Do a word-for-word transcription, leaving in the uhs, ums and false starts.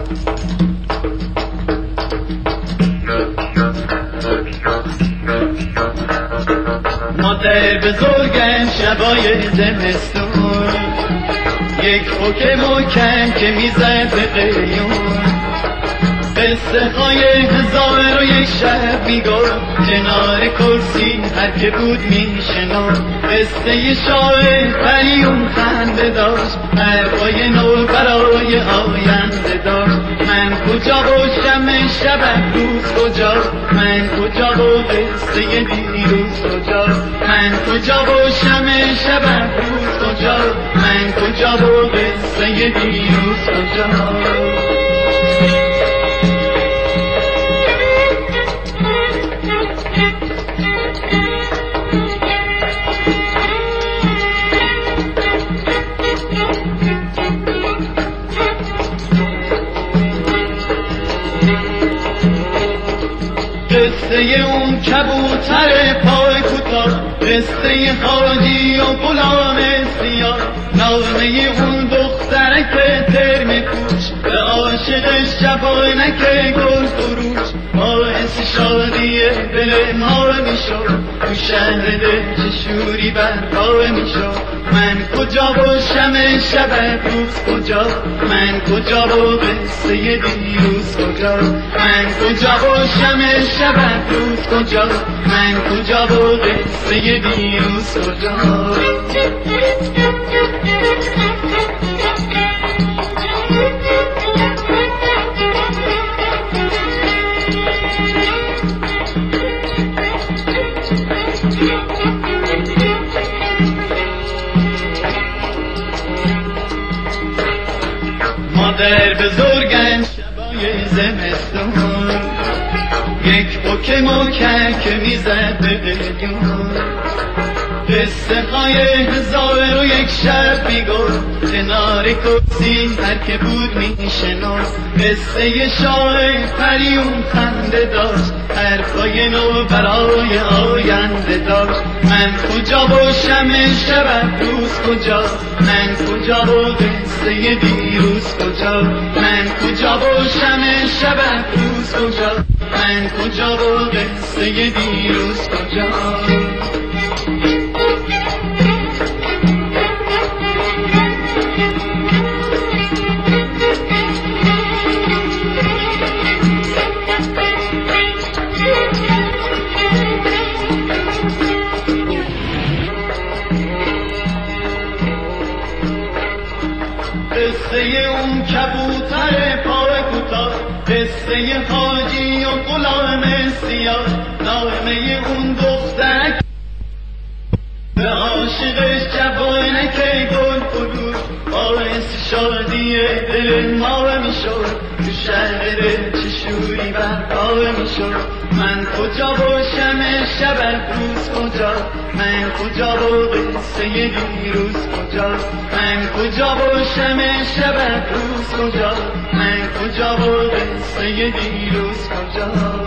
مادر بزرگم شبای زمستون یک خوک محکم که میزد به قیون، قصه های هزار و یک شب میگفت کنار کرسی هر که بود میشنفت. قصه شاه پریون خنده داشت، حرفای نو برای آینده داشت. من کجا و شمع شب روز کجا، من کجا و قصه دیروز کجا، من کجا و شمع شب روز کجا، من کجا و قصه دیروز کجا. قصه اون کبوتر پای کوتاه، قصه حاجی و غلام سیاه، نامه اون دخترک ترم کوچ به عاشقش شبانک گل فروش. باعث شادی دل ما میشد، تو شهر دل چه شوری برپا میشد. من کجا و شمع شب روز کجا، من کجا و قصه دیروز کجا، من کجا و شمع شب روز کجا، من کجا و قصه دیروز کجا. مادر بزرگم شبای زمستون یک بوک محکم که میزد به قلیون، قصه های هزار و یک شب میگفت کنار کرسی هر که بود میشنفت. قصه شاه پریون خنده داشت، حرفای نو برای آینده داشت. من کجا و شمع شب روز کجا، من کجا و قصه دیروز کجا، من کجا و شمع شب روز کجا، من کجا و قصه دیروز کجا. قصه اون کبوتر پای کوتاه، قصه حاجی و غلام سیاه، نامه اون دخترک به عاشقش جوانک گل فروش. باعث شادی دل ما میشد، تو شهر دل چه شوری برپا میشد. من کجا و شمع شب روز کجا، من کجا و قصه دیروز کجا، من کجا و شمع شب روز کجا، من کجا و قصه دیروز کجا.